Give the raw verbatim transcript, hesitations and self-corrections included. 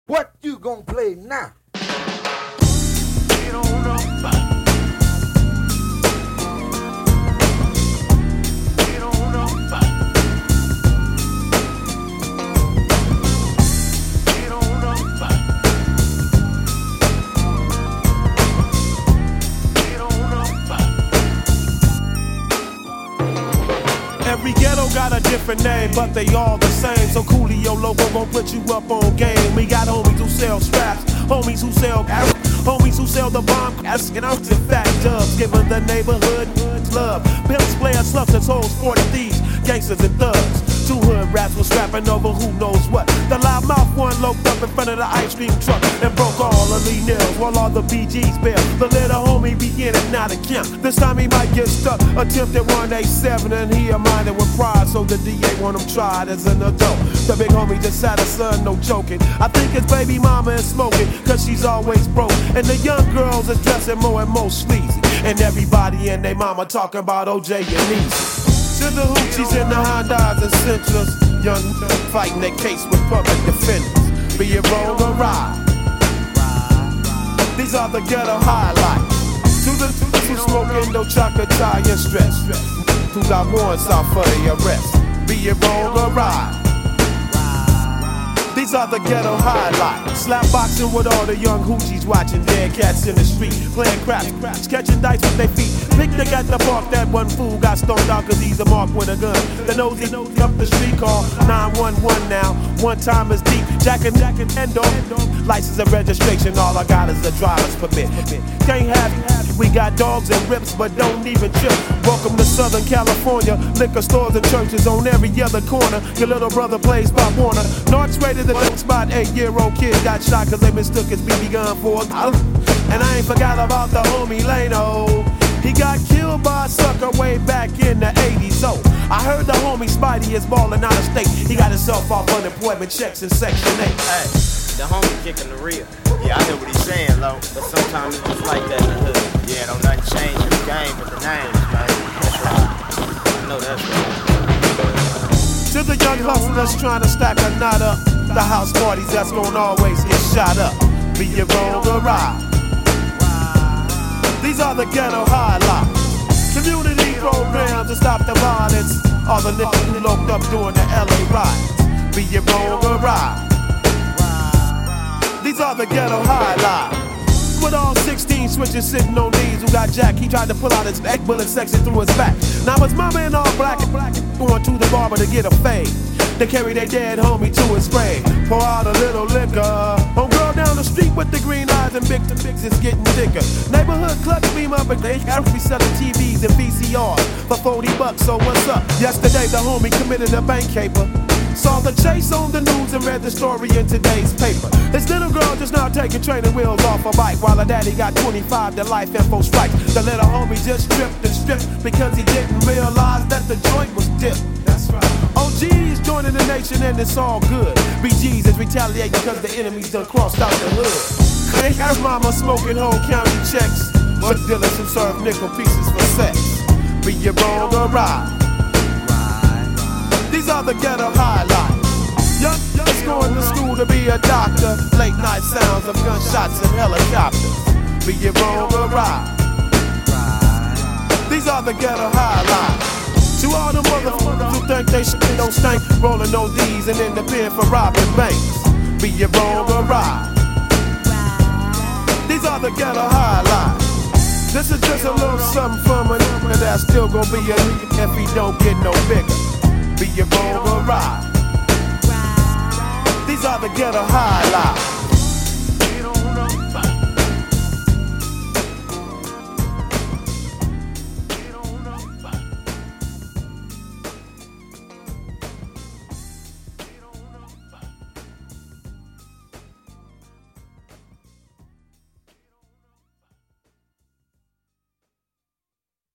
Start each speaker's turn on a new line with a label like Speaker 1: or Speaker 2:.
Speaker 1: What you gonna play now?
Speaker 2: You don't know about. You don't know about. You don't know about. You don't know about.
Speaker 3: Every ghetto got a different name, but they all the same. So Coolio logo gon' put you up on game. We got homies who sell straps, homies who sell carrots, homies who sell the bomb, asking out to fat dubs, giving the neighborhood love. Pimps, players, slugs, hoes, forty thieves, gangsters and thugs. Two hood rats was rapping over who knows what. The loud mouth one loped up in front of the ice cream truck and broke all of Lee nails while all the B Gs bail. The little homie beginning now to count. This time he might get stuck. Attempted one eighty-seven and he a minded with pride, so the D A want him tried as an adult. The big homie just had a son, no joking. I think his baby mama is smoking, cause she's always broke. And the young girls is dressing more and more sleazy. And everybody and they mama talking about O J and Easy. To the hoochies in the Hondas and Centras, young fighting their case with public defenders. Be it wrong or right, these are the ghetto highlights. To the who smoke Indo chocolate tie and stress, who got warrants out for the arrest. Be it wrong or right, these are the ghetto highlights. Slap boxing with all the young hoochies watching dead cats in the street, playing craps, catching dice with their feet. Picnic at the park, that one fool got stoned out cause he's a mark with a gun. The nosy up the street call nine one one now. One time is deep, jacking, jacking, and on. License and registration, all I got is a driver's permit. Can't have it, we got dogs and rips, but don't even trip. Welcome to Southern California, liquor stores and churches on every other corner. Your little brother plays Pop Warner. North's rated the next spot, eight-year-old kid got shot cause they mistook his B B gun for a gun. And I ain't forgot about the homie Lano. He got killed by a sucker way back in the eighties. Oh, I heard the homie Spidey is ballin' out of state. He got himself off unemployment checks in Section eight.
Speaker 4: Hey, the homie kicking the real.
Speaker 5: Yeah, I hear what he's saying, Lo.
Speaker 4: But sometimes it's just like that in the hood.
Speaker 5: Yeah, don't nothing change in the game but the names, man.
Speaker 4: That's right. I know that's right.
Speaker 3: To the young hustlers trying to stack a knot up, the house parties that's gonna always get shot up. Be it wrong or right, these are the ghetto highlights. Community programs to stop the violence. All the niggas who loped up during the L A riots. Be it wrong or right, these are the ghetto highlights. With all sixteen switches sitting on knees who got jack, he tried to pull out his back, bullet section through his back. Now his mama in all black and black going to the barber to get a fade. They carry their dead homie to his grave. Pour out a little liquor. Homegirl down the street with the green eyes and big the mix is getting thicker. Neighborhood clutch beam up and they got be selling T Vs and V C Rs for forty bucks, so what's up? Yesterday the homie committed a bank caper. Saw the chase on the news and read the story in today's paper. This little girl just now taking training wheels off a bike while her daddy got twenty-five to life info strikes. The little homie just tripped and stripped because he didn't realize that the joint was dipped. That's right. O G's joining the nation and it's all good. B G's is retaliating because the enemies done crossed out the hood. They got mama smoking whole county checks, but dealers who serve nickel pieces for sex. Be it wrong or right, these are the ghetto highlights. Young, young's going to school to be a doctor. Late night sounds of gunshots and helicopters. Be it wrong or right, these are the ghetto highlights. To all the motherfuckers who think they shit don't stink, rolling O Ds and in the pen for robbing banks. Be it wrong or right, these are the ghetto highlights. This is just a little something from a nigga that's still gonna be a nigga if he don't get no bigger. Be it wrong or right, these are the ghetto highlights.